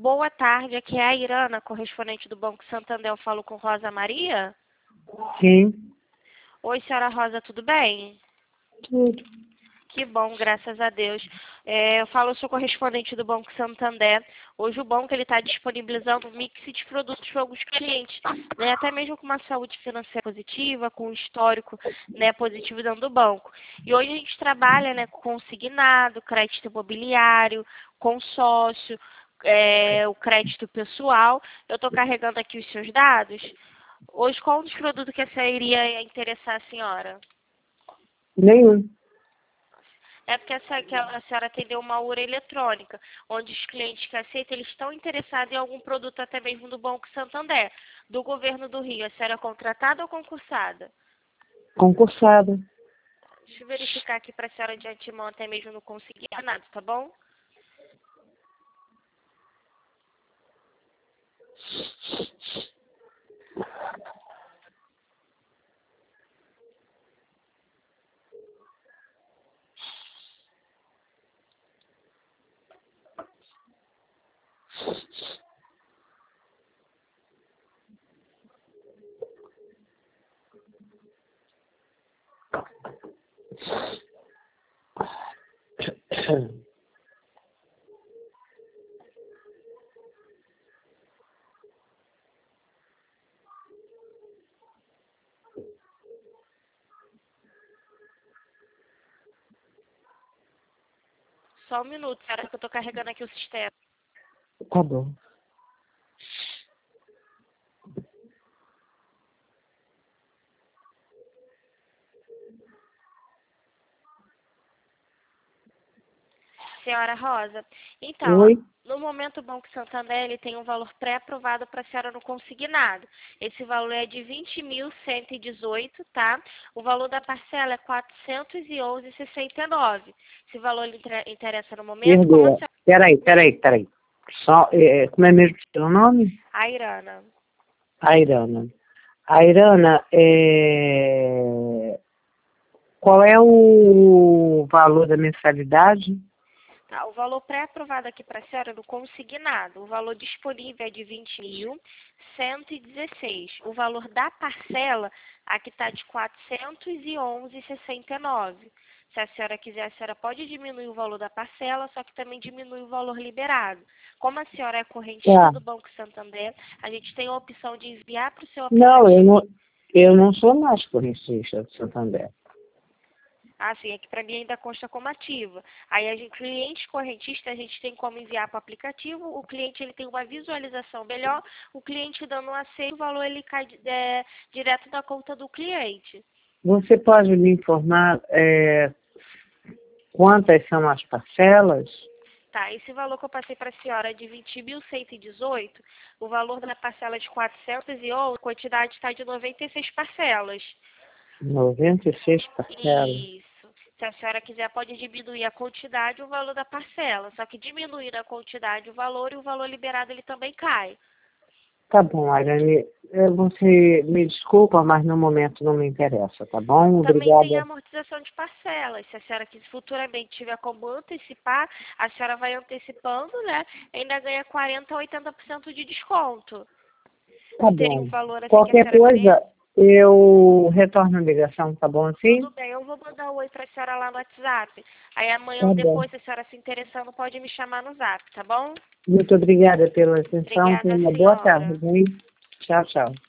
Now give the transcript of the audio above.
Boa tarde, aqui é a Irana, correspondente do Banco Santander. Eu falo com Rosa Maria? Sim. Oi, senhora Rosa, tudo bem? Tudo. Que bom, graças a Deus. Eu sou correspondente do Banco Santander. Hoje o banco está disponibilizando um mix de produtos para alguns clientes, né, até mesmo com uma saúde financeira positiva, com um histórico, né, positivo dentro do banco. E hoje a gente trabalha, né, com consignado, crédito imobiliário, consórcio, o crédito pessoal. Eu estou carregando aqui os seus dados. Hoje, qual dos produtos que essa iria interessar a senhora? Nenhum. É porque que a senhora atendeu uma URA eletrônica, onde os clientes que aceitam, eles estão interessados em algum produto até mesmo do Banco Santander, do Governo do Rio. A senhora é contratada ou concursada? Concursada. Deixa eu verificar aqui para a senhora de antemão, até mesmo não conseguir nada, tá bom? Só um minuto, senhora, que eu estou carregando aqui o sistema. Tá bom. Senhora Rosa, então, Oi? no momento o Banco Santander ele tem um valor pré-aprovado para a senhora no consignado. Esse valor é de 20.118, tá? O valor da parcela é 411,69. Esse valor lhe interessa no momento? Como a Perdoa. Peraí. Só, como é mesmo o seu nome? A Irana. Airana. Airana, qual é o valor da mensalidade? Tá, o valor pré-aprovado aqui para a senhora no consignado, o valor disponível é de 20.116. O valor da parcela aqui está de 411,69. Se a senhora quiser, a senhora pode diminuir o valor da parcela, só que também diminui o valor liberado. Como a senhora é correntista Tá. do Banco Santander, a gente tem a opção de enviar para o seu Não, aplicativo. eu não sou mais correntista do Santander. Ah, sim, é que para mim ainda consta como ativa. Aí, cliente correntista, a gente tem como enviar para o aplicativo, o cliente ele tem uma visualização melhor, o cliente dando um aceito, o valor ele cai direto da conta do cliente. Você pode me informar quantas são as parcelas? Tá, esse valor que eu passei para a senhora é de 20.118, o valor da parcela é de 411, a quantidade está de 96 parcelas. 96 parcelas. Isso. Se a senhora quiser, pode diminuir a quantidade e o valor da parcela. Só que diminuindo a quantidade, o valor e o valor liberado ele também cai. Tá bom, Arane. Você me desculpa, mas no momento não me interessa, tá bom? Também tem a Obrigada. amortização de parcelas. Se a senhora futuramente tiver como antecipar, a senhora vai antecipando, né? Ainda ganha 40% a 80% de desconto. Tá Teria um bom. valor assim que a Qualquer senhora queria? coisa, eu retorno a ligação, tá bom assim? Tudo bem, eu vou mandar um oi pra senhora lá no WhatsApp. Aí amanhã Tá ou bom. depois, se a senhora se interessando, pode me chamar no Zap, tá bom? Muito obrigada pela atenção. Tenha Obrigada, uma boa tarde, senhora. hein? Tchau, tchau.